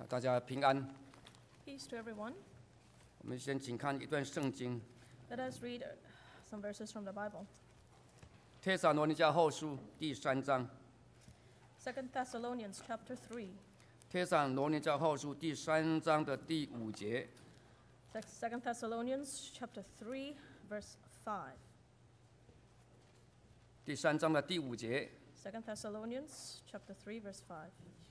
大家平安。 Peace to everyone. 我们先请看一段圣经， Let us read some verses from the Bible. 帖撒罗尼迦后书第3章。 2 Thessalonians chapter 3. 帖撒罗尼迦后书第3章的第5节。 2 Thessalonians chapter 3, verse 5. 第3章的第5节。 2 Thessalonians chapter 3, verse 5.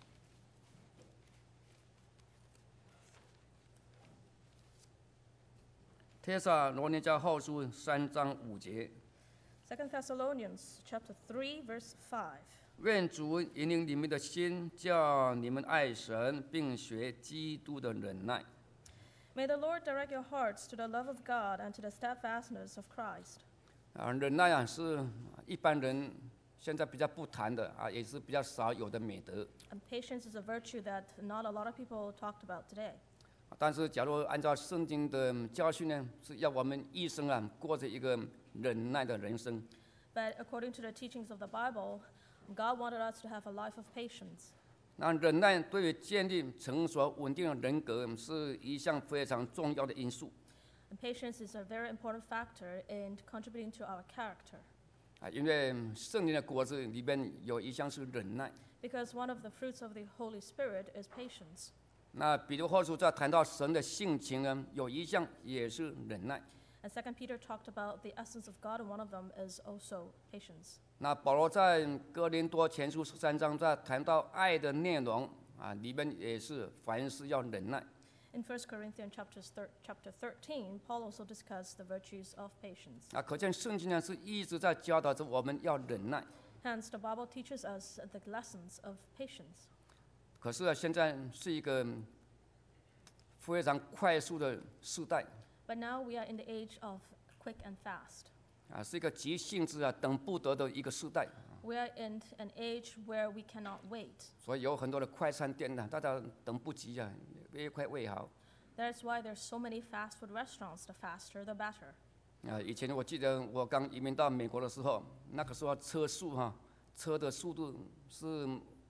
帖撒罗尼迦后书3章5节。 2 Thessalonians chapter 3, verse 5. 愿主引领你们的心，叫你们爱神，并学基督的忍耐。 May the Lord direct your hearts to the love of God and to the steadfastness of Christ. 忍耐是一般人现在比较不谈的也是比较少有的美德。 And patience is a virtue that not a lot of people talked about today. 但是，假如按照圣经的教训呢，是要我们一生过着一个忍耐的人生。 But according to the teachings of the Bible, God wanted us to have a life of patience. 那忍耐对于建立成熟稳定的人格是一项非常重要的因素。 And patience is a very important factor in contributing to our character. 因为圣灵的果子里边有一项是忍耐。 Because one of the fruits of the Holy Spirit is patience. 那彼得后书在谈到神的性情呢，有一项也是忍耐。 And 2 Peter talked about the essence of God, and one of them is also patience. 那保罗在哥林多前书13章在谈到爱的内容里边也是凡事要忍耐。 In 1 Corinthians chapter 13, Paul also discussed the virtues of patience. 可见圣经呢是一直在教导着我们要忍耐。 Hence, the Bible teaches us the lessons of patience. 可是现在是一个非常快速的时代。 But now we are in the age of quick and fast. 是一个急性子等不得的一个时代。 We are in an age where we cannot wait. 所以有很多的快餐店大家等不及越快越好。 That's why there's so many fast food restaurants. The faster, the better. 以前我记得我刚移民到美国的时候，那个时候车的速度是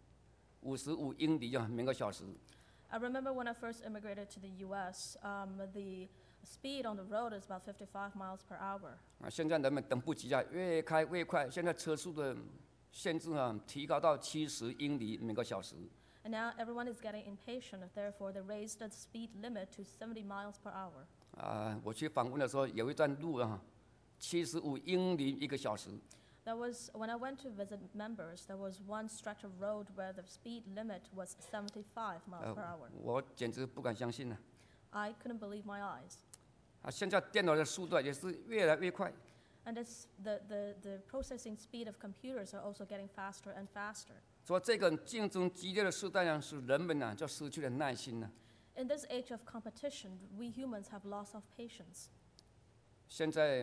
55英里每个小时。 I remember when I first immigrated to the U.S., the speed on the road is about 55 miles per hour. 现在人们等不及越开越快。现在车速的限制提高到70英里每个小时。 And now everyone is getting impatient. Therefore, they raised the speed limit to 70 miles per hour. 我去访问的时候，有一段路75英里一个小时。 That was when I went to visit members. There was one stretch of road where the speed limit was 75 miles per hour. 我简直不敢相信 I couldn't believe my eyes. 现在电脑的速度也是越来越快。 And the processing speed of computers are also getting faster and faster. 所以这个竞争激烈的时代使人们就失去了耐心 In this age of competition, we humans have loss of patience. 现在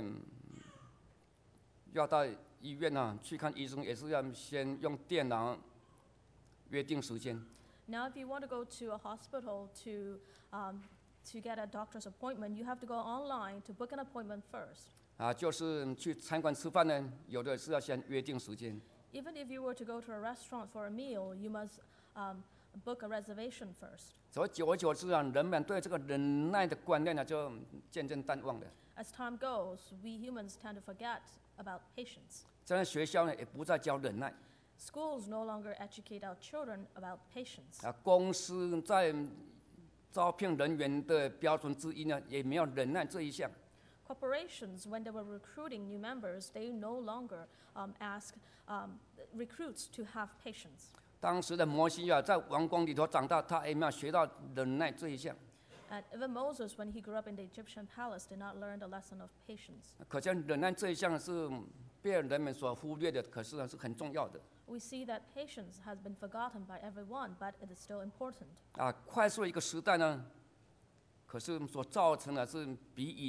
要到医院去看医生，也是要先用电脑约定时间。 Now, if you want to go to a hospital to get a doctor's appointment, you have to go online to book an appointment first. 就是去餐馆吃饭呢，有的是要先约定时间。 Even if you were to go to a restaurant for a meal, you must book a reservation first. 所以久而久之人们对这个忍耐的观念就渐渐淡忘了。 As time goes, we humans tend to forget about patience. 在学校呢，也不再教忍耐。 Schools no longer educate our children about patience. 公司在招聘人员的标准之一呢，也没有忍耐这一项。 Corporations, when they were recruiting new members, they no longer ask recruits to have patience. 当时的摩西在王宫里头长大，他也没有学到忍耐这一项。 And even Moses, when he grew up in the Egyptian palace, did not learn the lesson of patience. 可见忍耐这一项是被人们所忽略的，可是是很重要的。 We see that patience has been forgotten by everyone, but it is still important. 快速的一个时代呢，可是所造成的是比以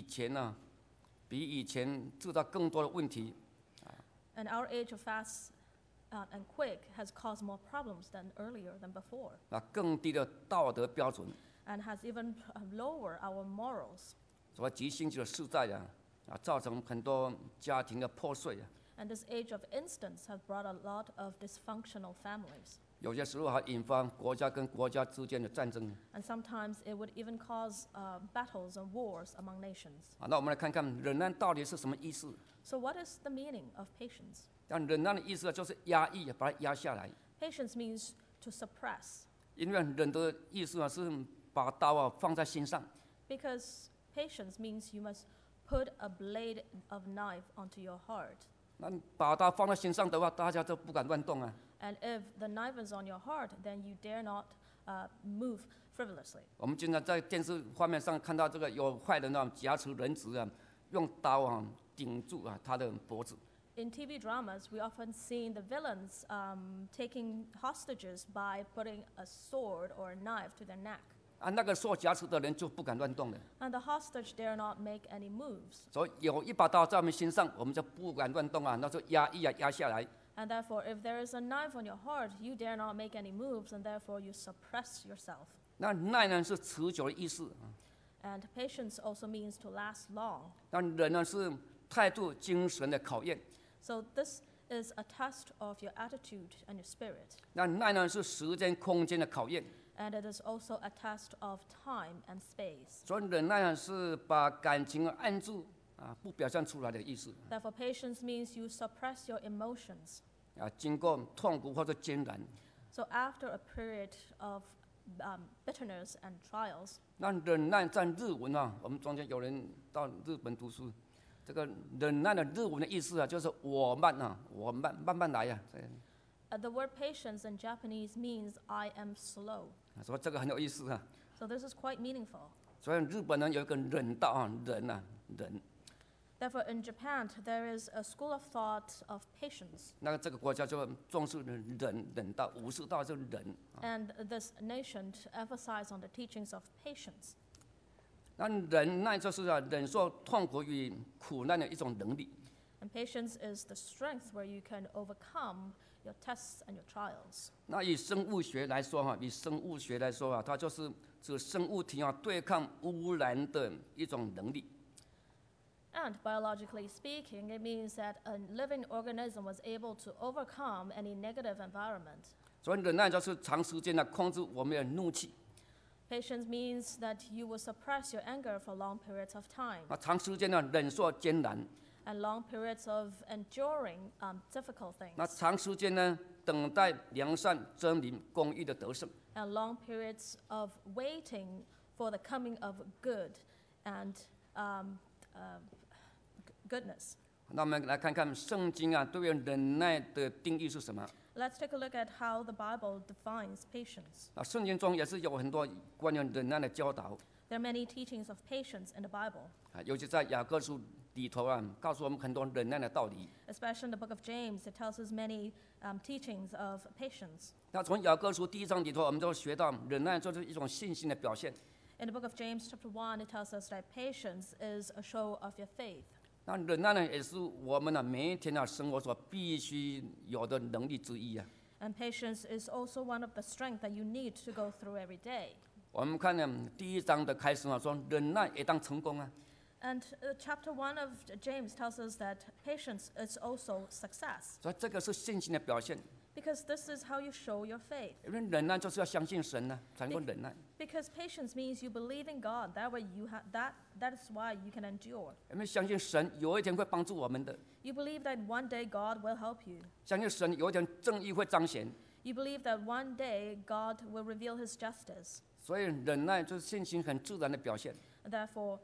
前制造更多的问题。 And our age of fast and quick has caused more problems than earlier than before, 更低的道德标准。 and has even lowered our morals. 所以急性子的时代造成很多家庭的破碎。 And this age of instance has brought a lot of dysfunctional families. 有些时候还引发国家跟国家之间的战争。 And sometimes it would even cause battles and wars among nations. 那我们来看看忍耐到底是什么意思？ So what is the meaning of patience? 但忍耐的意思就是压抑，把它压下来。 Patience means to suppress, 因为忍的意思是把刀放在心上。 because patience means you must put a blade of knife onto your heart. 那把刀放在心上的话，大家都不敢乱动啊。 And if the knife is on your heart, then you dare not move frivolously. 我们经常在电视画面上看到这个有坏人挟持人质啊，用刀顶住他的脖子。 In TV dramas, we often see the villains taking hostages by putting a sword or a knife to their neck. 那个受挟持的人就不敢乱动了。 And the hostage dare not make any moves. 所以有一把刀在我们心上，我们就不敢乱动啊，那就压抑压下来。 And therefore, if there is a knife on your heart, you dare not make any moves, and therefore you suppress yourself. 那耐呢是持久的意思， And patience also means to last long. 那忍呢是态度、精神的考验。 So this is a test of your attitude and your spirit. 那耐呢是时间、空间的考验。 And it is also a test of time and space. 所以忍耐呢是把感情按住不表现出来的意思。 Therefore, patience means you suppress your emotions. 经过痛苦或者艰难， So after a period of bitterness and trials, 那忍耐在日文我们中间有人到日本读书，这个忍耐的日文的意思就是我慢慢来呀。 the word patience in Japanese means I am slow. 所以这个很有意思啊。 So this is quite meaningful. 所以日本人有一个忍道忍。 Therefore, in Japan, there is a school of thought of patience. 那这个国家就重视忍道，武士道就是忍。 And this nation emphasized on the teachings of patience. 那忍耐就是忍受痛苦与苦难的一种能力。 And patience is the strength where you can overcome your tests and your trials. 那以生物学来说它就是指生物体对抗污染的一种能力。 And biologically speaking, it means that a living organism was able to overcome any negative environment. 所以忍耐就是长时间控制我们的怒气。 Patience means that you will suppress your anger for long periods of time. 长时间忍受艰难。 And long periods of enduring difficult things. 长时间等待良善、真理、公义的得胜。 And long periods of waiting for the coming of good and goodness. 那我们来看看圣经对于忍耐的定义是什么？ Let's take a look at how the Bible defines patience. 圣经中也是有很多关于忍耐的教导。 There are many teachings of patience in the Bible. 尤其在雅各书里头告诉我们很多忍耐的道理。 Especially in the book of James, it tells us many teachings of patience. 那从雅各书第1章里头，我们就学到忍耐就是一种信心的表现。 In the book of James, chapter 1, it tells us that patience is a show of your faith. 那忍耐也是我们每一天生活所必须有的能力之一。 And patience is also one of the strength that you need to go through every day. 我们看第1章的开始说忍耐也当成功。 And chapter 1 of James tells us that patience is also success. 所以这个是信心的表现。 Because this is how you show your faith. 因为忍耐就是要相信神才能够忍耐。 Because patience means you believe in God. That way you that is why you can endure. 因为相信神有一天会帮助我们的。 You believe that one day God will help you. 相信神有一天正义会彰显。 You believe that one day God will reveal his justice. 所以忍耐就是信心很自然的表现。 And therefore,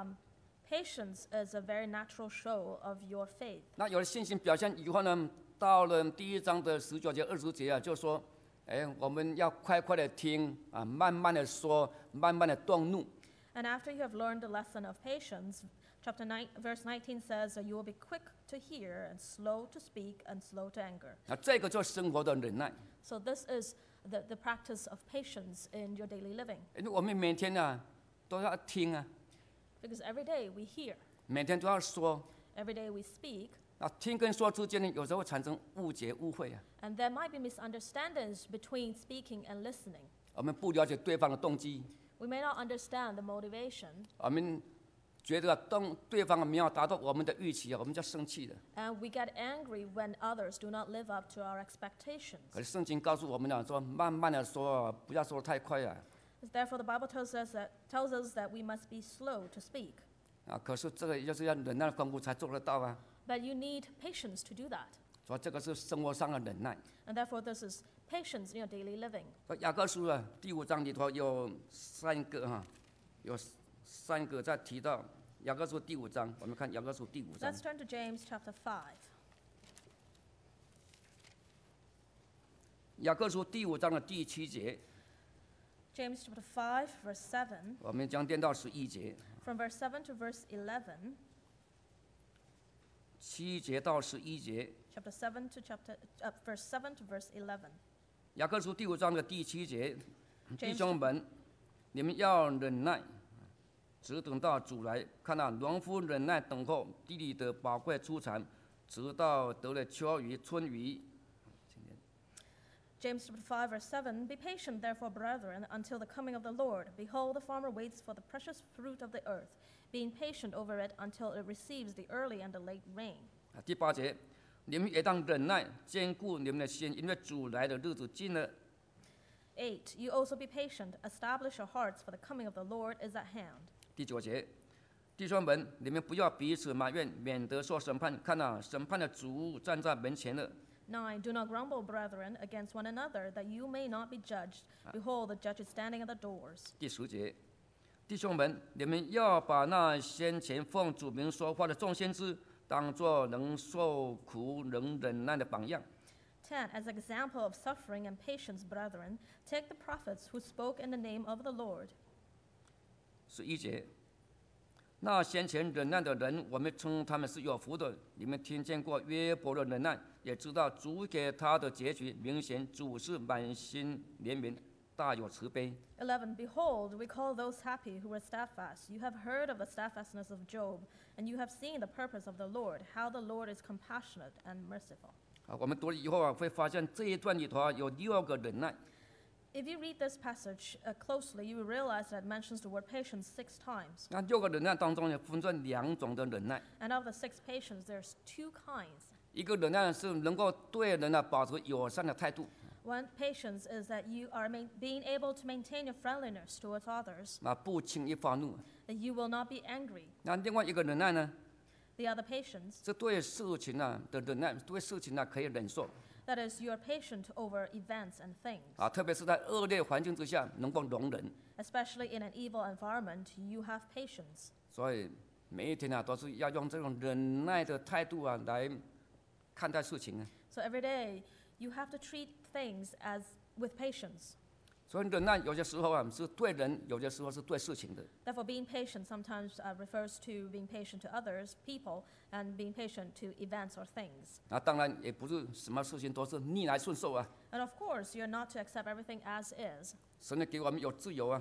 patience is a very natural show of your faith. 那有了信心表现以后呢，到了第1章的19节、20节就说，我们要快快的听慢慢的说，慢慢的动怒。 And after you have learned the lesson of patience, chapter 9, verse 19 says that you will be quick to hear and slow to speak and slow to anger. 那这个就是生活的忍耐。 So this is the practice of patience in your daily living. 因为我们每天都要听 Because every day we hear, 每天都要说。 every day we speak, 听跟说之间呢，有时候会产生误解、误会。 and there might be misunderstandings between speaking and listening. 我们不了解对方的动机， We may not understand the motivation. 我们觉得对方没有达到我们的预期我们就生气了。 And we get angry when others do not live up to our 可 expectations. 是圣经告诉我们说，慢慢的说，不要说太快啊。 Therefore, the Bible tells us that we must be slow to speak. 可是这个就是要忍耐的功夫才做得到啊。 But you need patience to do that. 所以这个是生活上的忍耐。 And therefore, this is patience in your daily living. 雅各书第5章里头有3个有3个在提到雅各书第5章，我们看雅各书第5章。 Let's turn to James chapter 5. 雅各书第5章的第7节， James chapter 5, verse 7. 我们将念到11节 From verse 7 to verse 11. ，7节到11节。 Chapter 7 to verse 7 to verse 11. 雅各书第5章的第7节， James 弟兄们，你们要忍耐，直等到主来。看那农夫忍耐等候地里的宝贵出产，直到得了秋雨、春雨。 James chapter 5, verse 7. Be patient, therefore, brethren, until the coming of the Lord. Behold, the farmer waits for the precious fruit of the earth, being patient over it until it receives the early and the late rain. 第8节，你们也当忍耐，坚固你们的心，因为主来的日子近了。 8. You also be patient, establish your hearts, for the coming of the Lord is at hand. 第9节，弟兄们，你们不要彼此埋怨，免得受审判。看哪，审判的主站在门前了。 9. Do not grumble, brethren, against one another, that you may not be judged. Behold, the judge is standing at the doors. 第10节，弟兄们，你们要把那先前奉主名说话的众先知，当作能受苦、能忍耐的榜样。 10. As an example of suffering and patience, brethren, take the prophets who spoke in the name of the Lord. 11节，那先前忍耐的人，我们称他们是有福的。你们听见过约伯的忍耐，也知道主给他的结局。明显主是满心怜悯，大有慈悲。 11. Behold, we call those happy who were steadfast. You have heard of the steadfastness of Job, and you have seen the purpose of the Lord, how the Lord is compassionate and merciful. 我们读了以后会发现这一段里头有6个忍耐。 If you read this passage closely, you will realize that it mentions the word patience 6 times. 那6个忍耐当中呢，分成2种的忍耐。 And of the 6 patience, there's 2 kinds. 一个忍耐是能够对人保持友善的态度， One patience is that you are being able to maintain your friendliness towards others, 不轻易发怒。 that you will not be angry. 那另外一个忍耐呢， The other patience, 是对事情的忍耐，对事情可以忍受。 that is, you are patient over events and things. 特别是在恶劣环境之下能够容忍。 Especially in an evil environment, you have patience. 所以每一天都是要用这种忍耐的态度来看待事情。 So every day, you have to treat things as with patience. 所以忍耐有些时候是对人，有些时候是对事情的。 Therefore, being patient sometimes refers to being patient to others, people, and being patient to events or things. 当然也不是什么事情都是逆来顺受啊。 And of course, you're not to accept everything as is. 神给我们有自由啊，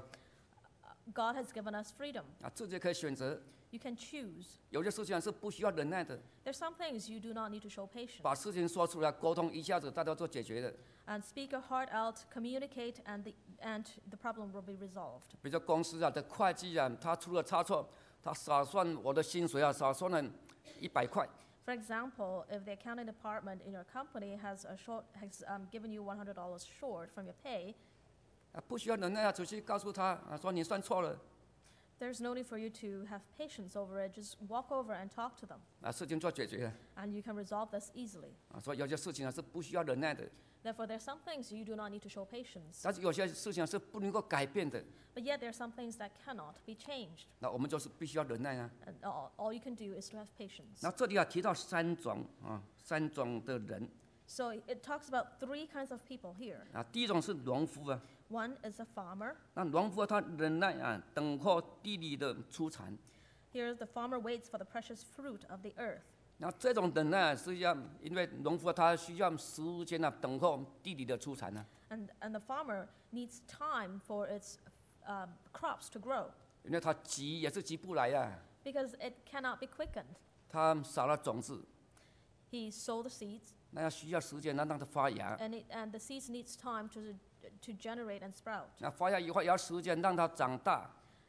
God has given us freedom. 自己可以选择。 You can choose. 有些事情是不需要忍耐的， There's some things you do not need to show patience. 把事情说出来，沟通一下子，大家就解决了。 And speak your heart out, communicate, and the problem will be resolved. 比如说公司的会计他出了差错，他少算我的薪水少算了100块。 For example, if the accounting department in your company has given you $100 short from your pay, 不需要忍耐只去告诉他说你算错了， there's no need for you to have patience over it. Just walk over and talk to them, 事情就解决了。 and you can resolve this easily. 所以有些事情是不需要忍耐的， Therefore, there are some things you do not need to show patience. 但是有些事情是不能够改变的， But yet, there are some things that cannot be changed. 那我们就是必须要忍耐啊。 And all you can do is to have patience. 那这里提到3种的人 So it talks about 3 kinds of people here. 第一种是农夫啊， One is a farmer. 那农夫他忍耐等候地里的出产。 Here, the farmer waits for the precious fruit of the earth. 那这种忍耐是要，因为农夫他需要时间等候地里的出产啊， And the farmer needs time for its crops to grow 因为他急也是急不来啊， because it cannot be quickened. 他撒了种子， He sowed the seeds, 那要需要时间让它发芽， and the seeds needs time to generate and sprout. 那发芽以后也要时间让它长大，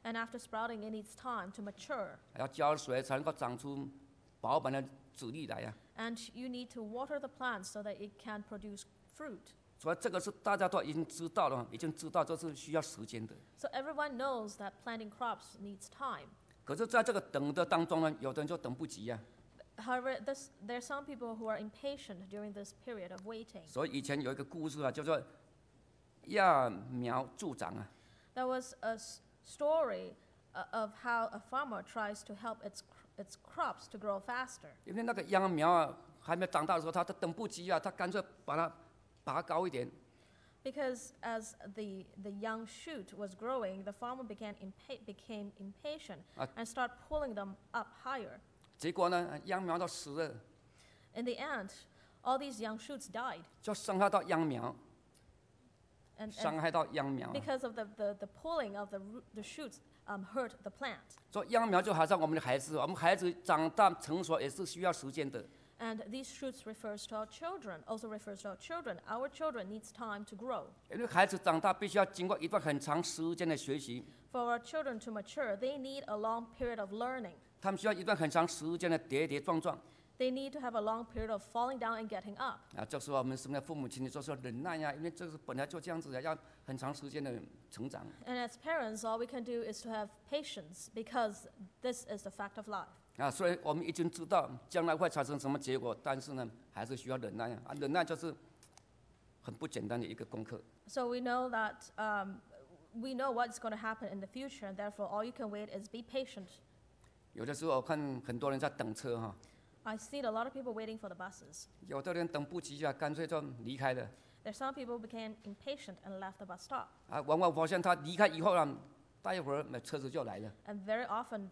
And after sprouting, it needs time to mature. 还要浇水才能够长出饱满的籽粒来呀。 And you need to water the plant so that it can produce fruit. 所以这个是大家都已经知道了，已经知道这是需要时间的。 So everyone knows that planting crops needs time. 可是在这个等的当中呢，有的人就等不及呀。 However, there are some people who are impatient during this period of waiting. 所以以前有一个故事啊，叫做揠苗助长啊。 There was a story of how a farmer tries to help its crops to grow faster. 因为那个秧苗啊还没长大的时候，他都等不及啊，他干脆把它拔高一点。 Because as the young shoot was growing, the farmer became impatient and started pulling them up higher. 结果呢，秧苗都死了， In the end, all these young shoots died. 就伤害到秧苗， And 伤害到秧苗。 because of the pulling of the shoots hurt the plant. 所以秧苗就好像我们的孩子，我们孩子长大成熟也是需要时间的。 And these shoots refers to our children, also refers to our children. Our children needs time to grow. 因为孩子长大必须要经过一段很长时间的学习， For our children to mature, they need a long period of learning. 他们需要一段很长时间的跌跌撞撞。 They need to have a long period of falling down and getting up. 啊，这时候我们身为父母亲的就是要忍耐呀，因为这是本来就这样子的，要很长时间的成长。 And as parents, all we can do is to have patience because this is the fact of life. 啊，所以我们已经知道将来会产生什么结果，但是呢，还是需要忍耐呀。啊，忍耐就是很不简单的一个功课。 So we know that we know what's going to happen in the future, and therefore all you can wait is be patient. 有的时候我看很多人在等车哈， I see a lot of people waiting for the buses. 有的人等不及啊，干脆就離開了。 There's some people became impatient and left the bus stop. 啊，往往發現他離開以後呢，待一會兒那車子就來了。 And very often,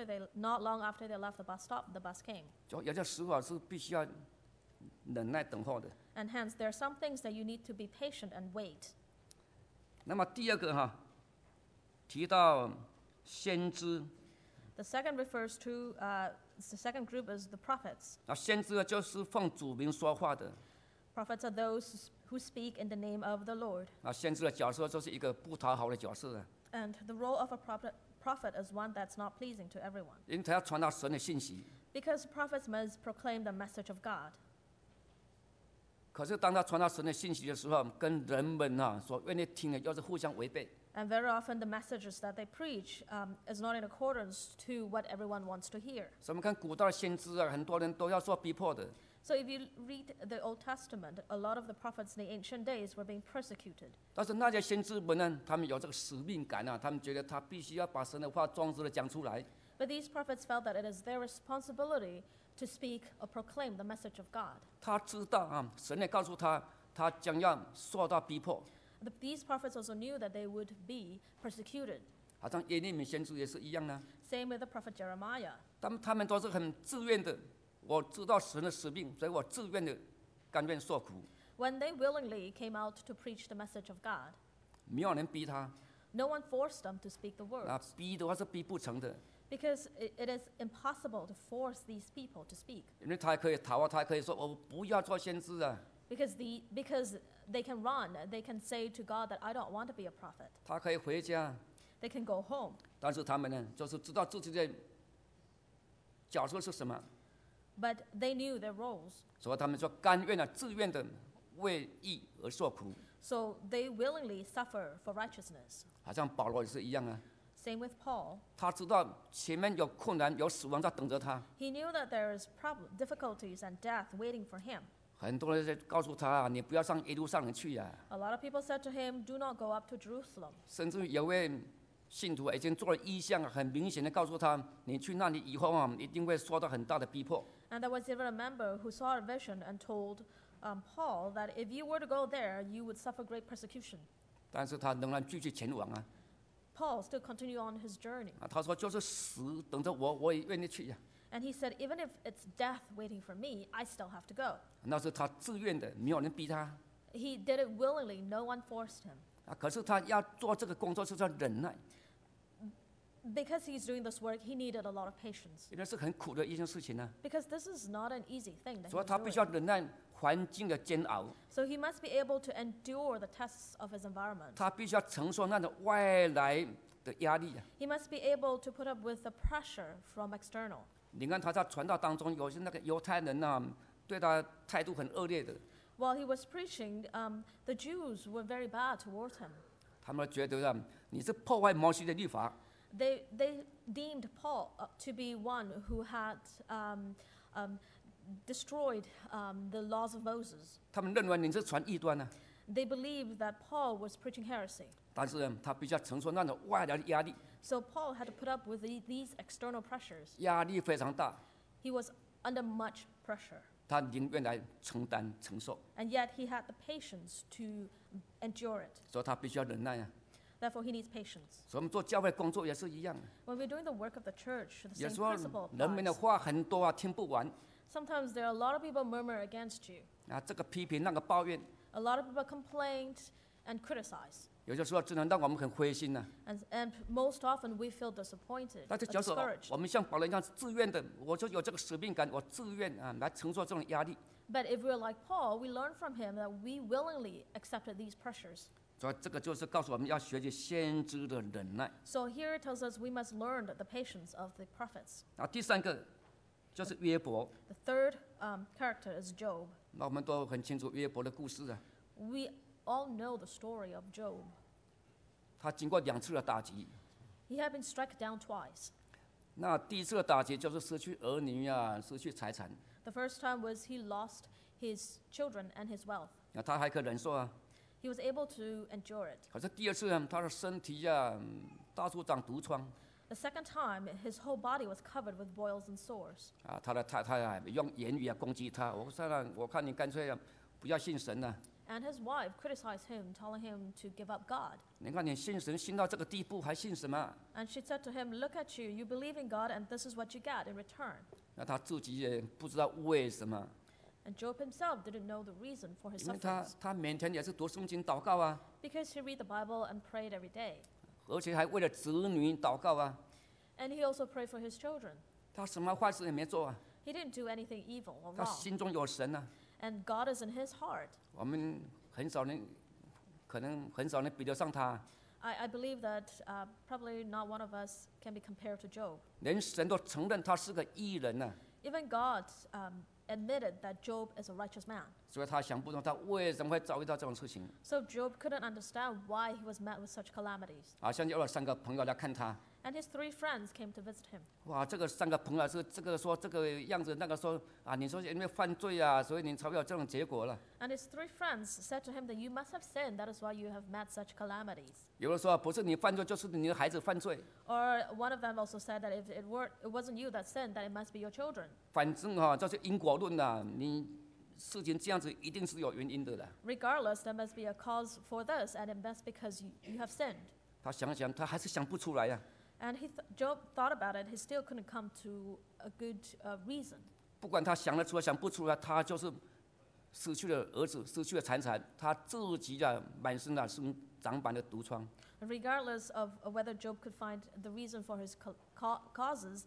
not long after they left the bus stop, the bus came. 就有些時候是必須要忍耐等候的。 And hence, there are some things that you need to be patient and wait. 那麼第二個哈，提到先知， The second refers to, the second group is the prophets. 啊，先知呢就是奉主名說話的。 Prophets are those who speak in the name of the Lord. 啊，先知的角色就是一個不討好的角色啊， And the role of a prophet is one that's not pleasing to everyone. 因為他要傳達神的信息。 Because prophets must proclaim the message of God. 可是當他傳達神的信息的時候，跟人們啊所願意聽的又是互相違背。 And very often the messages that they preach is not in accordance to what everyone wants to hear. 所以我們看古代的先知啊，很多人都要受逼迫的。 So if you read the Old Testament, a lot of the prophets in the ancient days were being persecuted. 但是那些先知們呢，他們有這個使命感啊，他們覺得他必須要把神的話壯實的講出來。 But these prophets felt that it is their responsibility to speak or proclaim the message of God. 他知道啊，神也告訴他，他將要受到逼迫。 These prophets also knew that they would be persecuted. 好像耶利米先知也是一樣呢， Same with the prophet Jeremiah. 他們都是很自願的。我知道神的使命，所以我自願的甘願受苦， When they willingly came out to preach the message of God, 沒有人逼他 no one forced them to speak the 啊 words. 逼的話是逼不成的， Because it is impossible to force these people to speak. 因為他可以逃啊，他可以說我不要做先知啊， Because they can run, they can say to God that I don't want to be a prophet. 他可以回家， They can go home. 但是他們呢，就是知道自己的角色是什麼， But they knew their roles. 所以他們就甘願的、自願的為義而受苦， So they willingly suffer for righteousness. 好像保羅也是一樣啊， Same with Paul. 他知道前面有困難、有死亡在等着他， He knew that there is difficulties and death waiting for him. 很多人在告訴他啊，你不要上耶路撒冷去啊， A lot of people said to him, "Do not go up to Jerusalem." 甚至有位信徒已經做了異象，很明顯的告訴他，你去那裡以後啊，一定會受到很大的逼迫。 And there was even a member who saw a vision and told Paul that if you were to go there, you would suffer great persecution. 但是他仍然繼續前往啊， Paul still continued on his journey. 他說就是死等着我，我也願意去呀、 And he said, even if it's death waiting for me, I still have to go. 那是他自願的，沒有人逼他 He did it willingly, no one forced him. 啊。可是他要做這個工作是要忍耐， Because he's doing this work, he needed a lot of patience. 因為是很苦的一件事情呢、 Because this is not an easy thing that 所以 he 他 was 必須要 doing. 忍耐， 环境的煎熬， So he must be able to endure the tests of his environment. 他必须要承受那种外来的压力啊。 He must be able to put up with the pressure from external. 你看他在传道当中，有些那个犹太人啊，对他态度很恶劣的， While he was preaching, the Jews were very bad towards him. 他们觉得啊，你是破坏摩西的律法， They deemed Paul to be one who had destroyed the laws of Moses. 他们认为你是传异端啊。 They believed that Paul was preaching heresy. 但是呢，他必须要承受那种外来的压力， So Paul had to put up with these external pressures. 压力非常大， He was under much pressure. 他宁愿来承担承受， And yet he had the patience to endure it. 所以他必须要忍耐啊。 Therefore, he needs patience. 所以我们做教会工作也是一样的， When we're doing the work of the church, the 有 same 时候 principle 人们的 applies. 话很多啊，听不完 Sometimes there are a lot of people murmur against you. 啊，这个批评那个抱怨， A lot of people complain and criticize. 有些时候只能让我们很灰心呐、 And most often we feel disappointed 但是 or 假如 discouraged. 我们像保罗一样自愿的，我就有这个使命感，我自愿啊来承受这种压力。 But if we're like Paul, we learn from him that we willingly accepted these pressures. 所以这个就是告诉我们要学习先知的忍耐。 So here it tells us we must learn the patience of the prophets. 啊，第三个就是约伯， The third character is Job. 那我们都很清楚约伯的故事啊。 We all know the story of Job. 他经过2次的打击， He had been struck down twice. 那第一次的打击就是失去儿女啊，失去财产， The first time was he lost his children and his wealth. 那他还可以忍受啊。 He was able to endure it. 可是第二次呢，他的身体啊到处长毒疮 The second time, his whole body was covered with boils and sores. 啊，他的太太啊用言语啊攻击他，我看你干脆啊不要信神了、 And his wife criticized him, telling him to give up God. 你看你信神信到这个地步，还信什么？ And she said to him, "Look at you, you believe in God, and this is what you get in return." 那他自己也不知道为什么， And Job himself didn't know the reason for his 因为他 sufferings, 每天也是读圣经祷告啊， because he read the Bible and prayed every day. 而且还为了子女祷告啊， And he also prayed for his children. 他什么坏事也没做啊， He didn't do anything evil or 他 wrong. 心中有神啊。 And God is in his heart. 我们很少人，可能很少人比得上他， I believe that probably not one of us can be compared to Job. 连神都承认他是个义人呐、 Even God admitted that Job is a righteous man. 所以他想不通他为什么会遭遇到这种事情 So Job couldn't understand why he was met with such calamities. 啊。像有了3个朋友来看他， And his 3 friends came to visit him. 哇，这个3个朋友是这个说这个样子，那个说啊，你说因为犯罪啊，所以你才会有这种结果了。 And his 3 friends said to him that you must have sinned, that is why you have met such calamities. 有的说不是你犯罪，就是你的孩子犯罪， Or one of them also said that if it wasn't you that sinned, that it must be your children. 反正哈、就是因果论呐、你事情这样子一定是有原因的啦。 Regardless, there must be a cause for this, and it must because you have sinned. 他想想，他还是想不出来呀、 And Job thought about it. He still couldn't come to a good reason. 不管他想得出来想不出来，他就是失去了儿子，失去了财产，他自己啊满身啊生长满了毒疮。 Regardless of whether Job could find the reason for his causes,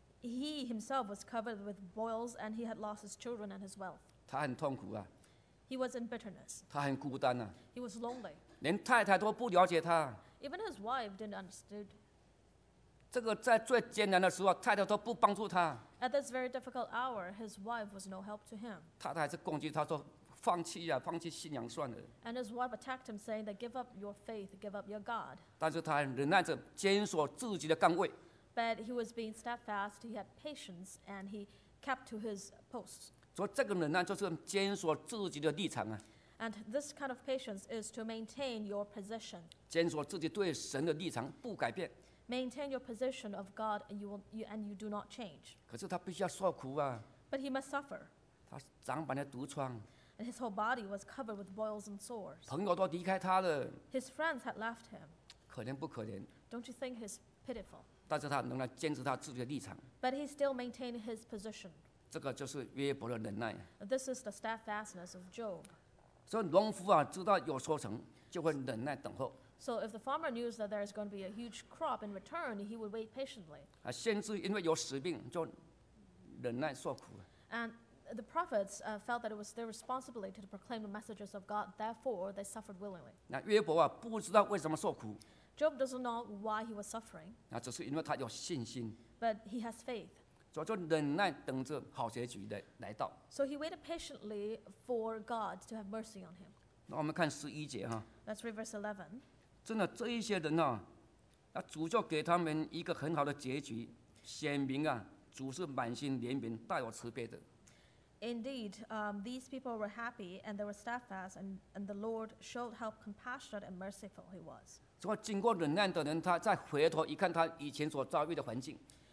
he himself was covered with boils, and he had lost his children and his wealth. 他很痛苦啊， He was in bitterness. 他很孤单啊， He was lonely. 连太太都不了解他。 Even his wife didn't understand. 这个在最艰难的时候，太太都不帮助他， At this very difficult hour, his wife was no help to him. 太太还是攻击他说放弃啊，放弃信仰算了。 And his wife attacked him, saying that give up your faith, give up your God. 但是他忍耐着坚守自己的岗位， But he was being steadfast, he had patience, and he kept to his posts. 所以这个忍耐就是坚守自己的立场啊， And this kind of patience is to maintain your position. 坚守自己对神的立场不改变。 Maintain your position of God, and you do not change. 可是他必须要受苦啊， But he must suffer. 他长满了毒疮， And his whole body was covered with boils and sores. 朋友都离开他了， His friends had left him. 可怜不可怜？ Don't you think he's pitiful? 但是他仍然坚持他自己的立场， But he still maintained his position. 这个就是约伯的忍耐。 This is the steadfastness of Job. 所以农夫啊，知道有收成，就会忍耐等候 So if the farmer knew that there is going to be a huge crop in return, he would wait patiently. 啊，甚至因为有使命，就忍耐受苦。 And the prophets felt that it was their responsibility to proclaim the messages of God. Therefore, they suffered willingly. 那约伯啊，不知道为什么受苦， Job doesn't know why he was suffering, 那只是因为他有信心， but he has faith. 所以就忍耐等着好结局的来到。 So he waited patiently for God to have mercy on him. 那我们看11节哈， Let's read verse 11. 真的这一些人啊，那主就给他们一个很好的结局，显明啊，主是满心怜悯、大有慈悲的。 Indeed, these people were happy and they were steadfast, and the Lord showed how compassionate and merciful he was. 所以经过忍耐的人，他再回头一看他以前所遭遇的环境，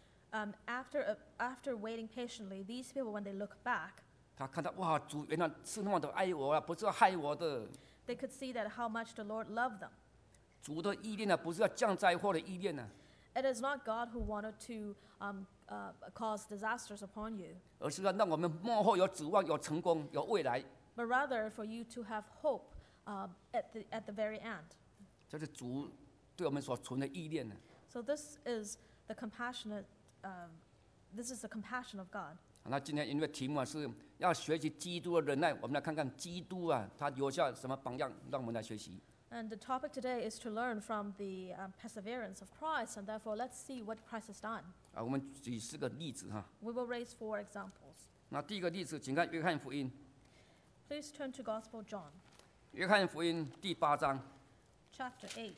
After waiting patiently, these people, when they look back, 他看到哇，主原来是那么的爱我啊，不是要害我的。 they could see that how much the Lord loved them. 主的意念呢，不是要降灾祸的意念呢， It is not God who wanted to cause disasters upon you, 而是要让我们幕后有指望、有成功、有未来。 but rather for you to have hope at the very end. 这是主对我们所存的意念呢。 So this is the compassion of God. 那今天因为题目啊是要学习基督的忍耐，我们来看看基督啊，他留下什么榜样，让我们来学习。 And the topic today is to learn from the perseverance of Christ, and therefore let's see what Christ has done. 啊，我们举4个例子哈。 We will raise 4 examples. 那第一个例子，请看约翰福音， Please turn to Gospel John, 约翰福音第8章， chapter 8.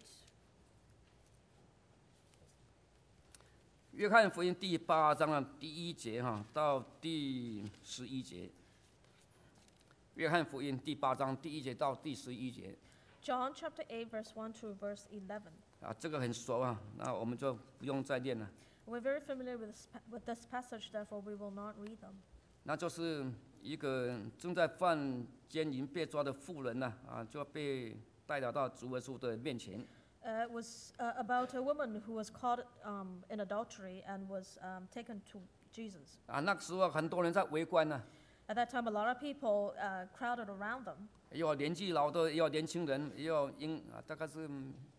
约翰福音第8章的第1节哈到第11节。约翰福音第8章第1节到第11节。 John chapter 8, verse 1 to verse 11. 啊，这个很熟啊，那我们就不用再念了。 We're very familiar with this passage, therefore we will not read them. 那就是一个正在犯奸淫被抓的妇人呐，啊，就被带了到主耶稣的面前。 It was about a woman who was caught in adultery and was taken to Jesus. 啊，那个时候很多人在围观呢， At that time, a lot of people crowded around them. 也有年纪老的，也有年轻人，也有大概是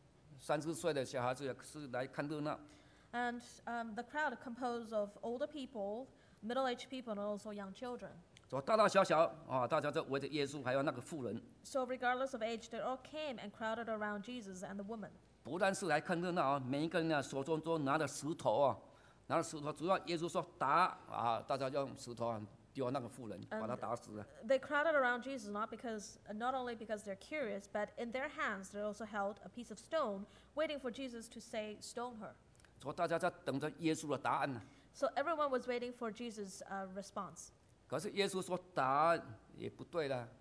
30岁的小孩子，也是来看热闹。 And the crowd composed of older people, middle-aged people, and also young children. 所以大大小小啊，大家就围着耶稣，还有那个妇人， So regardless of age, they all came and crowded around Jesus and the woman. 不但是来看热闹啊，每一个人呢手中都拿着石头啊，拿着石头，主要耶稣说打啊，大家就用石头啊丢那个妇人，把她打死了。 They crowded around Jesus not only because they're curious, but in their hands they also held a piece of stone, waiting for Jesus to say, "Stone her." 所以大家在等着耶稣的答案呢。 So everyone was waiting for Jesus' response. 可是耶稣说打也不对了，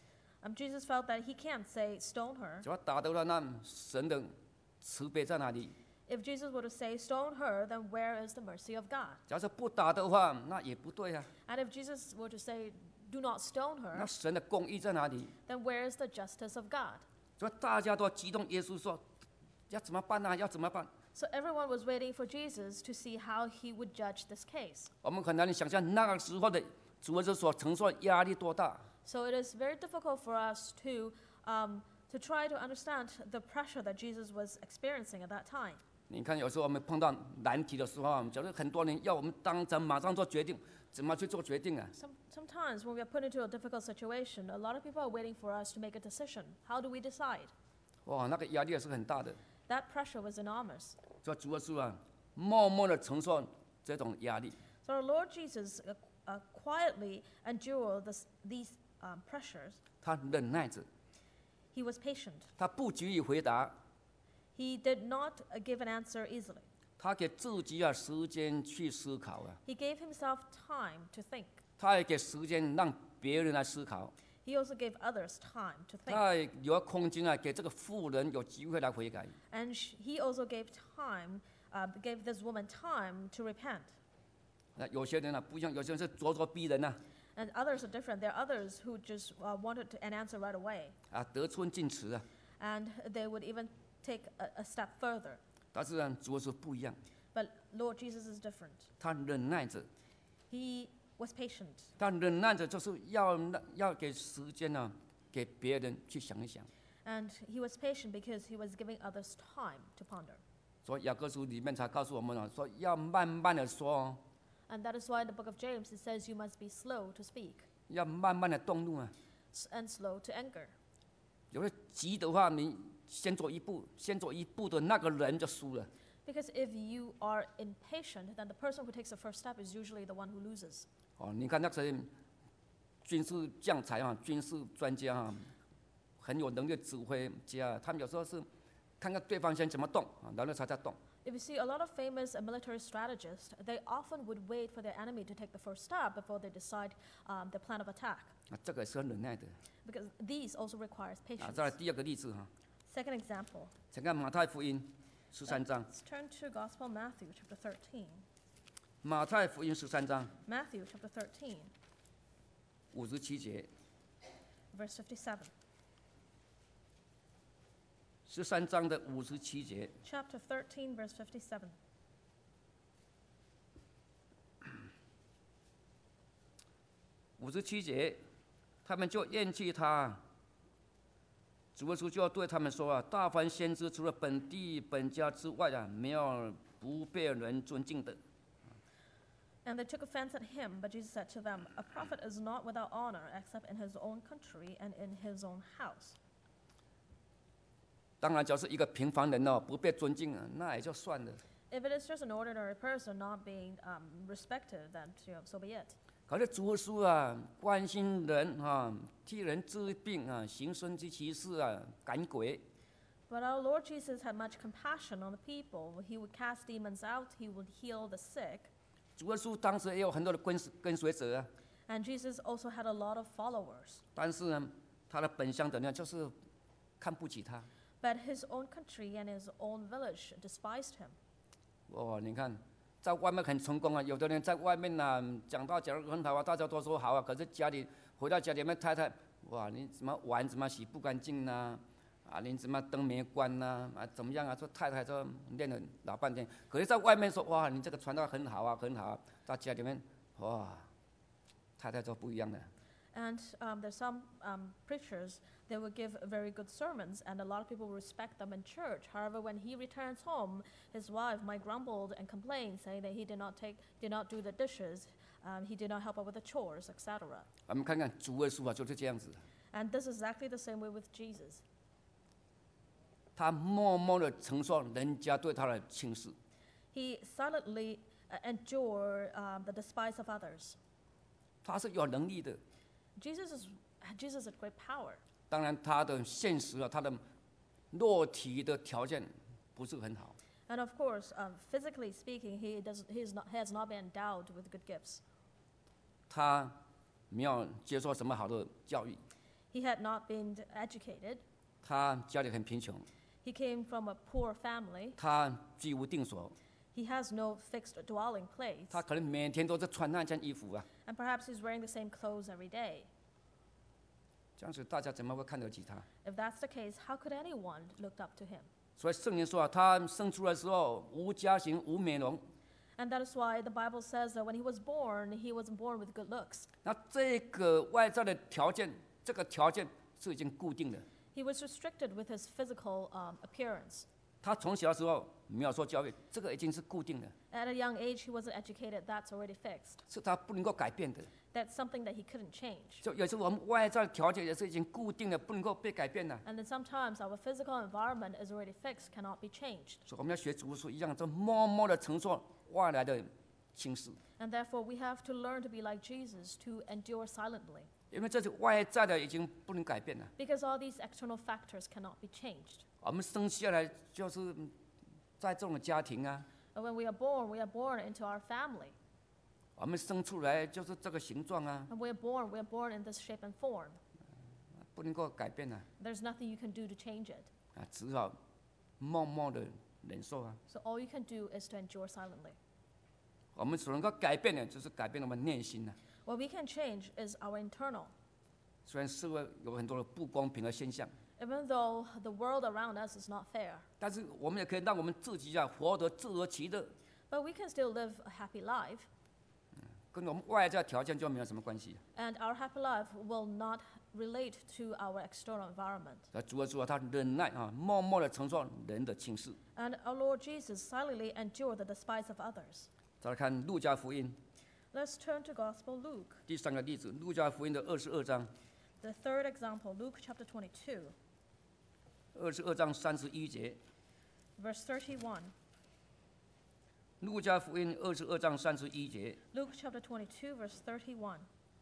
Jesus felt that he can't say, "Stone her." 只要打的话，那神的慈悲在哪里？ If Jesus were to say, "Stone her," then where is the mercy of God? 假设不打的话，那也不对啊。 And if Jesus were to say, "Do not stone 那 her," 神的公义在哪里？ then where is the justice of God? 所以大家都激动，耶稣说要怎么办呢？要怎么办？ So everyone was waiting for Jesus to see how he would judge this case. 我们很难想象那个时候的主耶稣所承受的压力多大。 So it is very difficult for us to try to understand the pressure that Jesus was experiencing at that time. 你看，有时候我们碰到难题的时候，假如很多人要我们当场马上做决定，怎么去做决定啊？ Sometimes when we are put into a difficult situation, a lot of people are waiting for us to make a decision. How do we decide? 哇，那个压力也是很大的。 That pressure was enormous. 所以主耶稣啊，默默的承受这种压力。 So our Lord Jesus quietly endured these pressures. 他忍耐着， He was patient. 他不急于回答， He did not give an answer easily. 他给自己啊时间去思考啊， He gave himself time to think. 他也给时间让别人来思考， He also gave others time to think. 他也留空间啊给这个妇人有机会来悔改。 And he also gave gave this woman time to repent. 那有些人啊不一样，有些人是咄咄逼人呐， And others are different. There are others who just wanted an answer right away. 啊得寸进尺啊。 And they would even take a step further. 但是呢，主耶稣不一样， But Lord Jesus is different. 他忍耐着， He was patient. 他忍耐着就是要给时间呢、给别人去想一想。 And he was patient because he was giving others time to ponder. 所以雅各书里面才告诉我们了，说要慢慢的说哦， And that is why in the book of James it says you must be slow to speak 要慢慢的动怒啊。 and slow to anger. 有的急的话，你先走一步的那个人就输了。 Because if you are impatient, then the person who takes the first step is usually the one who loses. 哦，你看那些军事将才啊，军事专家啊，很有能力的指挥家，他们有时候是看看对方先怎么动啊，然后才再动。 If you see a lot of famous military strategists, they often would wait for their enemy to take the first step before they decide their plan of attack. 啊，这个也是很忍耐的。 Because these also requires 啊， patience. 再来第二个例子哈， Second example, 请看马太福音13章， let's turn to Gospel Matthew chapter 13. 马太福音13章 Matthew chapter 13, 57节 verse 57. ，13章的57节， Chapter 13, verse 57. 57节，他们就厌弃他。主耶稣就要对他们说啊，大凡先知除了本地本家之外啊，没有不被人尊敬的。 And they took offense at him, but Jesus said to them, A prophet is not without honor except in his own country and in his own house. 当然，只要是一个平凡人哦，不被尊敬啊，那也就算了。 If it is just an ordinary person not being respected, then so be it. 可是主耶稣啊，关心人啊，替人治病啊，行神迹奇事啊，赶鬼。 But our Lord Jesus had much compassion on the people. He would cast demons out, he would heal the sick. 主耶稣当时也有很多的跟随者啊， And Jesus also had a lot of followers. 但是呢，他的本乡的人就是看不起他。 But his own country and his own village despised him. 哦，你看，在外面很成功啊，有的人在外面啊讲得很好啊，大家都说好啊，可是回到家里面，太太，哇，你怎么碗怎么洗不干净呢？啊，你怎么灯没关呢？啊，怎么样啊？说太太说练了老半天，可是在外面说哇，你这个传道很好啊，很好啊，到家里面，哇，太太说不一样的。 And there's some preachers, they would give very good sermons, and a lot of people respect them in church. However, when he returns home, his wife might grumble and complain, saying that he did not do the dishes, he did not help out with the chores, etc. 我们看看主耶稣啊，就是这样子， And this is exactly the same way with Jesus. 他默默的承受人家对他的轻视， He silently endured the despise of others. 他是有能力的。 Jesus had great power. 当然，他的现实啊，他的肉体的条件不是很好。 And of course, physically speaking, he has not been endowed with good gifts. 他没有接受什么好的教育， He had not been educated. 他家里很贫穷， He came from a poor family. 他居无定所， He has no fixed dwelling place. 他可能每天都是穿那件衣服啊， And perhaps he's wearing the same clothes every day. 这样子大家怎么会看得起他？ If that's the case, how could anyone look up to him? 所以圣经说啊，他生出来的时候无家型无美容， And that is why the Bible says that when he wasn't born with good looks. 那这个外在的条件，这个条件是已经固定的。 He was restricted with his physical appearance. 他从小的时候没有受教育，这个已经是固定的， At a young age, he wasn't educated. That's already fixed. 是他不能够改变的。 That's something that he couldn't change. 就有时候我们外在的条件也是已经固定的，不能够被改变的。 And then sometimes our physical environment is already fixed, cannot be changed. 所以我们要学主耶稣一样，就默默的承受外来的轻视， And therefore, we have to learn to be like Jesus, to endure silently. 因为这是外在的已经不能改变了。 Because all these external factors cannot be changed. 我们生下来就是在这种家庭啊， But when we are born into our family. 我们生出来就是这个形状啊， And we are born in this shape and form. 不能够改变啊， There's nothing you can do to change it. 啊，只好默默的忍受啊。 So all you can do is to endure silently. 我们所能够改变的，就是改变我们内心啊。 What we can change is our internal. 虽然社会有很多的不公平的现象， Even though the world around us is not fair, 但是我们也可以让我们自己啊活得自得其乐， but we can still live a happy life. 跟我们外在条件就没有什么关系。 And our happy life will not relate to our external environment. 主耶稣啊，他忍耐啊，默默的承受人的轻视。 And our Lord Jesus silently endured the despise of others. 再来看路加福音 Let's turn to Gospel Luke. 第三个例子，路加福音的22章 The third example, Luke chapter 22, ，22章31节， verse 31. 路加福音22章31节， Luke chapter 22, verse 31.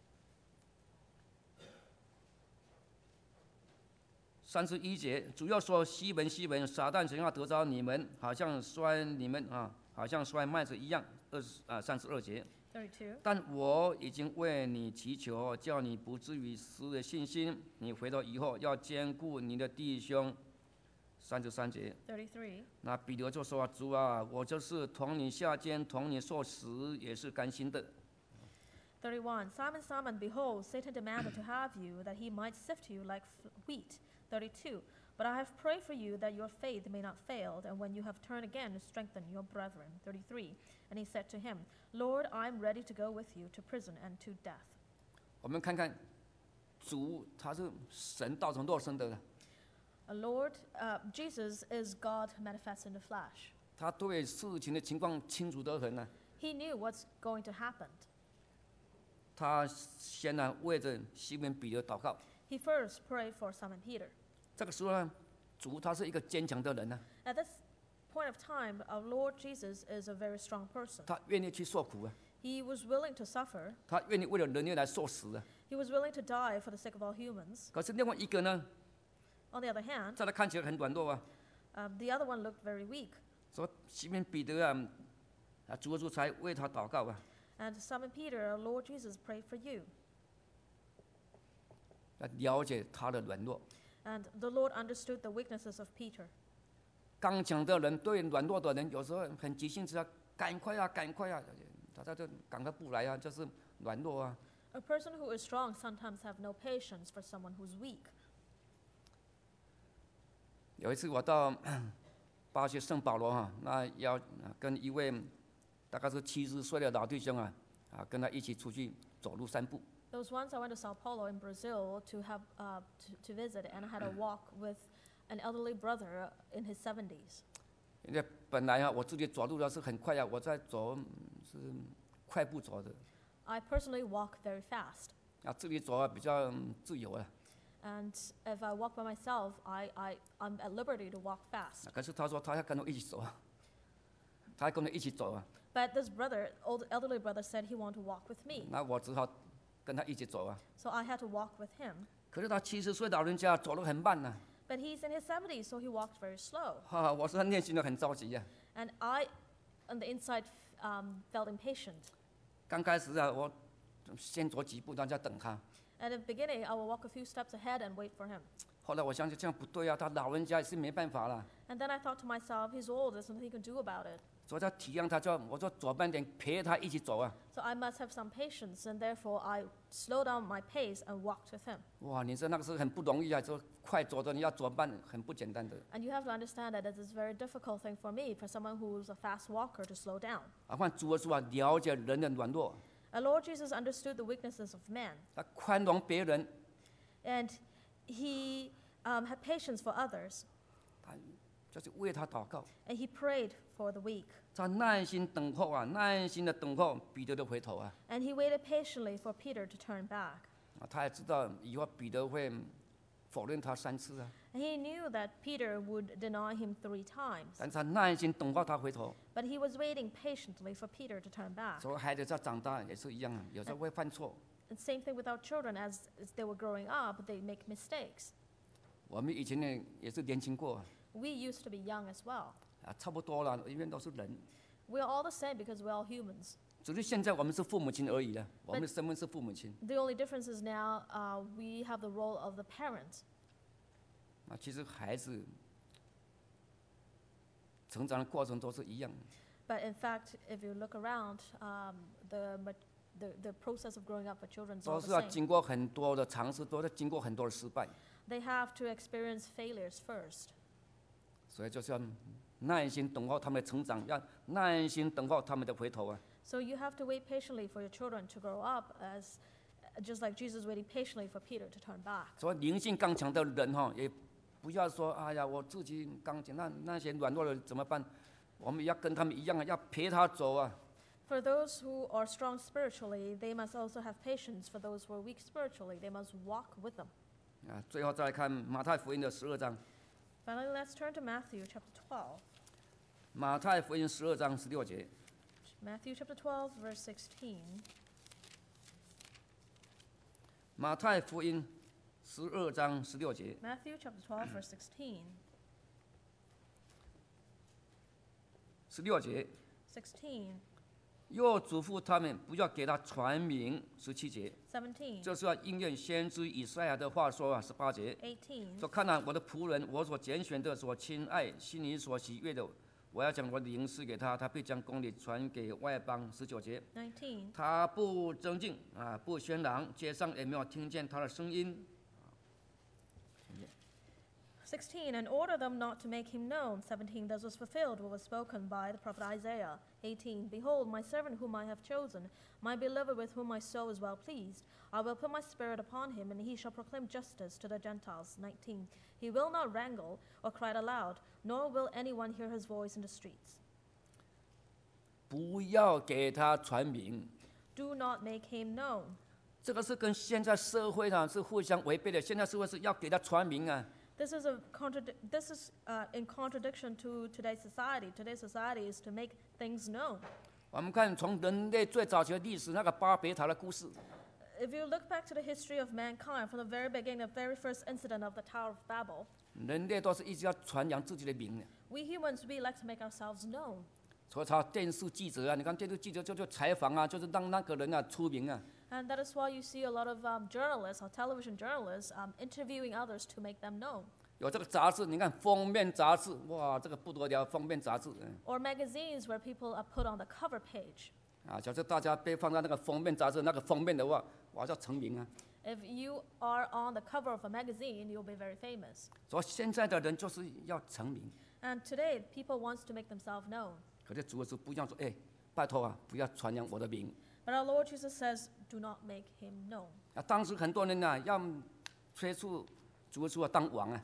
31节主要说西门西门，撒旦想要得着你们，好像摔你们好像摔麦子一样。32节。 32. 但我已经为你祈求，叫你不至于失了信心。你回头以后要兼顾你的弟兄。33节。 33. 那彼得就说：“主啊，我就是同你下监，同你受死，也是甘心的。” 31. Simon, Simon, behold, Satan demanded to have you, that he might sift you like wheat. 32. But I have prayed for you that your faith may not fail, and when you have turned again, strengthen your brethren. 33. And he said to him, Lord, I am ready to go with you to prison and to death. 我们看看，主他是神道成肉身的， Lord, Jesus is God manifest in the flesh. 他对事情的情况清楚得很呢。 He knew what's going to happen. 他先为着西门彼得祷告。 He first prayed for Simon Peter. 这个时候呢，主他是一个坚强的人呢， At this point of time, our Lord Jesus is a very strong person. 他愿意去受苦啊， He was willing to suffer. 他愿意为了人类来受死啊。 He was willing to die for the sake of all humans. 可是另外一个呢， On the other hand, 在他看起来很软弱啊， the other one looked very weak. 说西门彼得主才为他祷告啊， And Simon Peter, our Lord Jesus, prayed for you. 来了解他的软弱。 And the Lord understood the weaknesses of Peter. 刚强的人对软弱的人有时候很急性子啊，赶快啊，大家就赶快不来啊，就是软弱啊。 A person who is strong sometimes have no patience for someone who's weak. 有一次我到巴西圣保罗那要跟一位大概是70岁的老弟兄跟他一起出去走路散步。 There was once I went to Sao Paulo in Brazil to have to visit, and I had a walk with an elderly brother in his 70s. 因为本来我自己走路的是很快我在走是快步走的 I personally walk very fast. 自己走比较自由 And if I walk by myself, I'm at liberty to walk fast. 可是他说他要跟我一起走他要跟我一起走 But this brother, elderly brother, said he wanted to walk with me. 那我只好跟他一起走 So I had to walk with him. 可是他70岁老人家走得很慢 But he's in his 70s, so he walked very slow. 我是内心的很着急 And I, on the inside, felt impatient. 刚开始我先走几步，大家等他。 At the beginning, I will walk a few steps ahead and wait for him. 后来我想起这样不对他老人家也是没办法了， And then I thought to myself, he's old, there's nothing he can do about it. 所以要体谅他，我就走慢点，陪他一起走 So I must have some patience, and therefore I slowed down my pace and walked with him. 哇，你说那个是很不容易就快走的，你要走慢，很不简单的。 And you have to understand that it is a very difficult thing for me, for someone who's a fast walker, to slow down. 换主耶稣了解人的软弱， Our Lord Jesus understood the weaknesses of man, 他宽容别人， and he had patience for others, 就是为他祷告， and he prayed for the weak. 他耐心等候耐心的等候彼得的回头 And he waited patiently for Peter to turn back. 他也知道以后彼得会否认他3次 And he knew that Peter would deny him 3 times. 但是他耐心等候他回头。 But he was waiting patiently for Peter to turn back. 所以孩子在长大也是一样有时候会犯错。 And same thing with our children. As they were growing up, they make mistakes. 我们以前呢也是年轻过 We used to be young as well. 差不多了，因为都是人。 We are all the same because we're all humans. 只是现在我们是父母亲而已了，我们的身份是父母亲。 The only difference is now we have the role of the parent. 其实孩子成长的过程都是一样。 But in fact, if you look around, the process of growing up for children is all 都 the 是要 same. 经过很多的尝试，都是经过很多的失败， They have to experience failures first. 所以就是要耐心等候他们的成长，要耐心等候他们的回头 So you have to wait patiently for your children to grow up, as just like Jesus waiting patiently for Peter to turn back. 所以灵性刚强的人也不要说哎呀我自己刚强，那些软弱的人怎么办？我们要跟他们一样要陪他走 For those who are strong spiritually, they must also have patience. For those who are weak spiritually, they must walk with them. 最后再来看马太福音的12章， Finally, let's turn to Matthew chapter 12. 马太福音12章16节， Matthew chapter 12, verse 16. 马太福音12章16节， Matthew chapter 12, verse 16. 16节， 16, 又嘱咐他们不要给他传名。17节， 17, 这是要应验先知以赛亚的话说18节， 18. 说看我的仆人，我所拣选的，所亲爱，心里所喜悦的，我要将我的灵赐给他，他必将公理传给外邦。19节， 19, 他不争竞不喧嚷，街上也没有听见他的声音。 16, and order them not to make him known. 17, thus was fulfilled what was spoken by the prophet Isaiah. 18, behold, my servant whom I have chosen, my beloved with whom my soul is well pleased. I will put my spirit upon him, and he shall proclaim justice to the Gentiles. 19, he will not wrangle or cry aloud, nor will anyone hear his voice in the streets. 不要给他传名， Do not make him known. 这个是跟现在社会上是互相违背的。现在社会是要给他传名啊， This is in contradiction to today's society. Today's society is to make things known. 我们看从人类最早期的历史，那个巴别塔的故事， If you look back to the history of mankind from the very beginning, the very first incident of the Tower of Babel, 人类都是一直要传扬自己的名的。 we humans, we like to make ourselves known. 所以他电视记者啊，你看电视记者就采访啊，就是让那个人啊出名啊。 And that is why you see a lot of journalists or television journalists interviewing others to make them known. 有这个杂志，你看封面杂志，哇，这个不得了，封面杂志， Or magazines where people are put on the cover page. 假设大家被放在那个封面杂志那个封面的话，哇，叫成名啊。 If you are on the cover of a magazine, you'll be very famous. 所以现在的人就是要成名， And today, people want to make themselves known. 可是主耶稣不一样说，拜托啊，不要传扬我的名。 But our Lord Jesus says, do not make him known. 当时很多人啊，要催促主耶稣当王啊，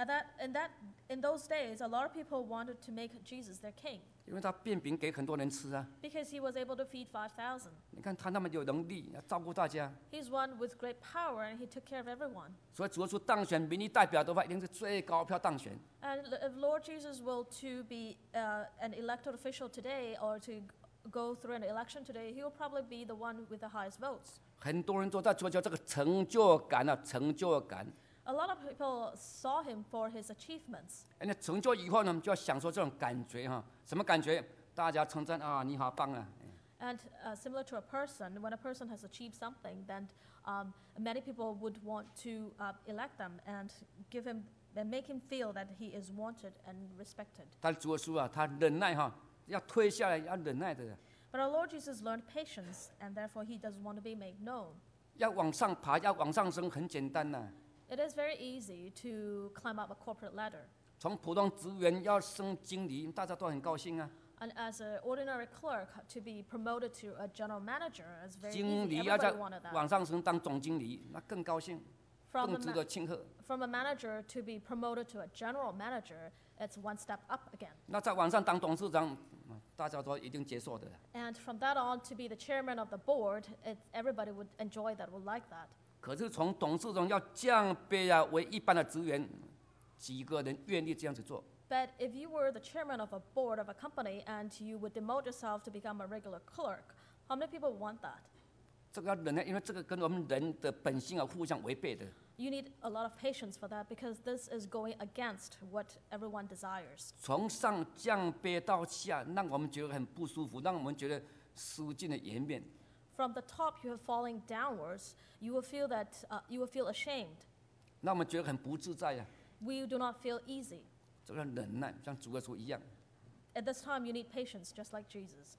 In those days, a lot of people wanted to make Jesus their king 因为他变饼给很多人吃啊。 because he was able to feed 5,000. 你看他那么有能力，要照顾大家， He's one with great power and he took care of everyone. 所以主耶稣当选民意代表的话，一定是最高票当选。 And if Lord Jesus will to be an elected official today or to go through an election today, he will probably be the one with the highest votes. 很多人都在追求这个成就感啊，成就感。 A lot of people saw him for his achievements. 那成就以后呢，就要享受这种感觉哈。什么感觉？大家称赞啊，你好棒啊！ And similar to a person, when a person has achieved something, then many people would want to elect them and give him and make him feel that he is wanted and respected. 但主耶稣啊，他忍耐哈，要退下来，要忍耐的， But our Lord Jesus learned patience, and therefore he doesn't want to be made known. 要往上爬，要往上升，很简单呐、 It is very easy to climb up a corporate ladder. 从普通职员要升经理，大家都很高兴啊。 And as an ordinary clerk, to be promoted to a general manager is very 经 easy. 理要在 Everybody wanted that. 往上升当总经理，那更高兴， From 更值得庆贺。 from a manager to be promoted to a general manager, it's one step up again. 那在往上当董事长，大家都一定接受的。 And from that on, to be the chairman of the board, everybody would enjoy that, would like that. 可是从董事长要降卑啊为一般的职员，几个人愿意这样子做？ But if you were the chairman of a board of a company and you would demote yourself to become a regular clerk, how many people want that? 这个要忍耐，因为这个跟我们人的本性啊互相违背的。 You need a lot of patience for that because this is going against what everyone desires. 从上降卑到下，让我们觉得很不舒服，让我们觉得失尽了颜面。 From the top, you are falling downwards. You will feel that you will feel ashamed. 让我们觉得很不自在呀、 We do not feel easy. 这个忍耐，像主耶稣一样。 At this time, you need patience, just like Jesus.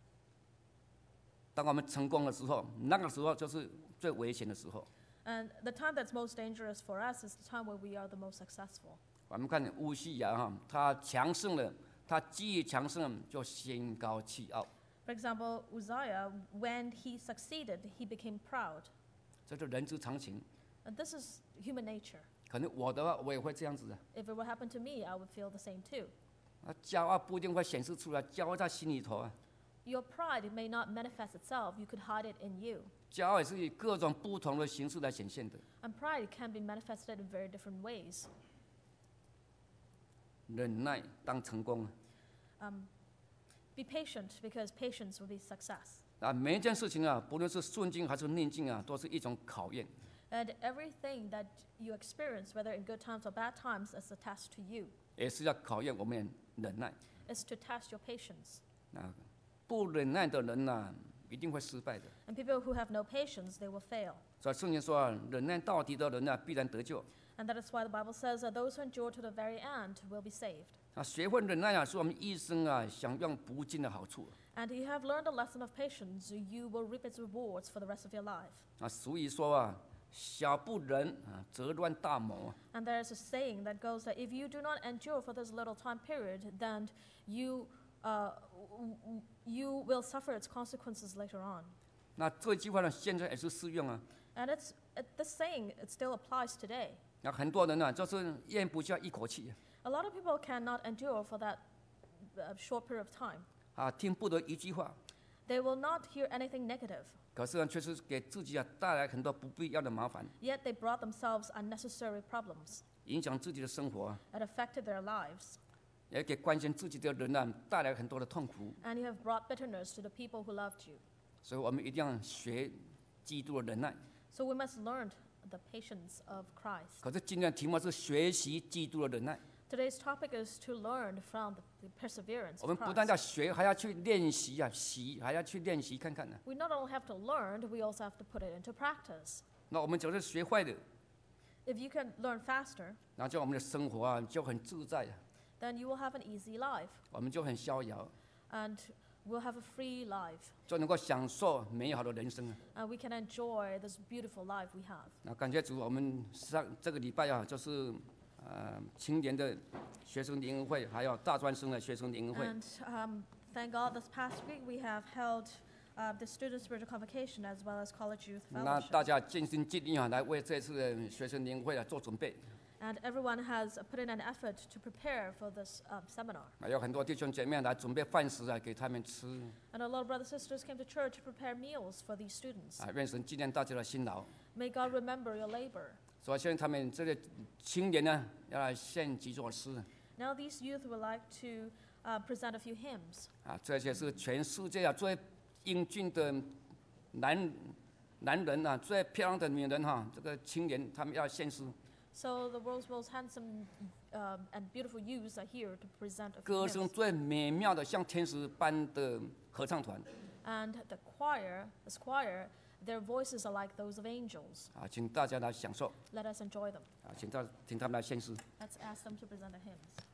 当我们成功的时候，那个时候就是最危险的时候。 And the time that's most dangerous for us is the time where we are the most successful. 我们看乌西雅哈，他强盛了，他既强盛了，就心高气傲。 For example, Uzziah, when he succeeded, he became proud. 这是人之常情。 And this is human nature. 可能我的话，我也会这样子的。 If it would happen to me, I would feel the same too. 骄傲不一定会显示出来，骄傲在心里头啊。 Your pride may not manifest itself, you could hide it in you. 骄傲也是以各种不同的形式来显现的。 And pride can be manifested in very different ways. 忍耐当成功 Be patient, because patience will be success. 啊！每一件事情啊，不论是顺境还是逆境啊，都是一种考验。 And everything that you experience, whether in good times or bad times, is a test to you. 也是要考验我们的忍耐。 It's to test your patience. 啊，不忍耐的人呐、一定会失败的。 And people who have no patience, they will fail. 所以圣经说啊，忍耐到底的人呢、必然得救。 And that is why the Bible says that those who endure to the very end will be saved. 啊，学会忍耐啊，是我们一生啊享用不尽的好处。 And if you have learned a lesson of patience, you will reap its rewards for the rest of your life. 啊，俗语说啊，小不忍啊，则乱大谋啊。 And there is a saying that goes that if you do not endure for this little time period, then you will suffer its consequences later on. 那这句话呢，现在也是适用啊。 And this saying, it still applies today. 那很多人呢、就是咽不下一口气 A lot of people cannot endure for that short period of time. 啊，听不得一句话， They will not hear anything negative, 可是呢，却是给自己啊带来很多不必要的麻烦， yet they brought themselves unnecessary problems. 影响自己的生活啊， It affected their lives. 也给关心自己的人呢、带来很多的痛苦。 And you have brought bitterness to the people who loved you. 所以我们一定要学基督的忍耐。 So we must learn the patience of Christ. 可是今天的题目是学习基督的忍耐。 Today's topic is to learn from the perseverance 我 of 们不但 Christ. 要学，还要去练习啊，还要去练习看看呢、 We not only have to learn, we also have to put it into practice. 那我们只要是学坏的， If you can learn faster, 然后就我们的生活啊就很自在啊， then you will have an easy life 我们就很逍遥， and we'll have a free life. 就能够享受美好的人生啊。 And we can enjoy this beautiful life we have. 那感谢主，我们这个礼拜啊，就是青年的学生联谊会，还有大专生的学生联谊会。 And thank God this past week we have held the Student Spiritual Convocation as well as College Youth 那大 Fellowship. 家尽心尽力啊，来为这次的学生联谊会啊做准备。 And everyone has put in an effort to prepare for this seminar. 还有很多弟兄姐妹来准备饭食啊，给他们吃 And a lot of brothers and sisters came to church to prepare meals for these students. 啊，愿神纪念大家的辛劳。 May God remember your labor. 所以现在他们这些青年呢，要来献几首诗 Now these youth would like to present a few hymns. 啊，这些是全世界啊最英俊的男人啊，最漂亮的女人哈、这个青年他们要献诗， So the world's most handsome and beautiful youths are here to present a few 歌声 hymns. 最美妙的像天使般的合唱团 And the choir, their voices are like those of angels. 啊，请大家来享受 Let us enjoy them. 啊，请他们来献诗。 Let's ask them to present the hymns.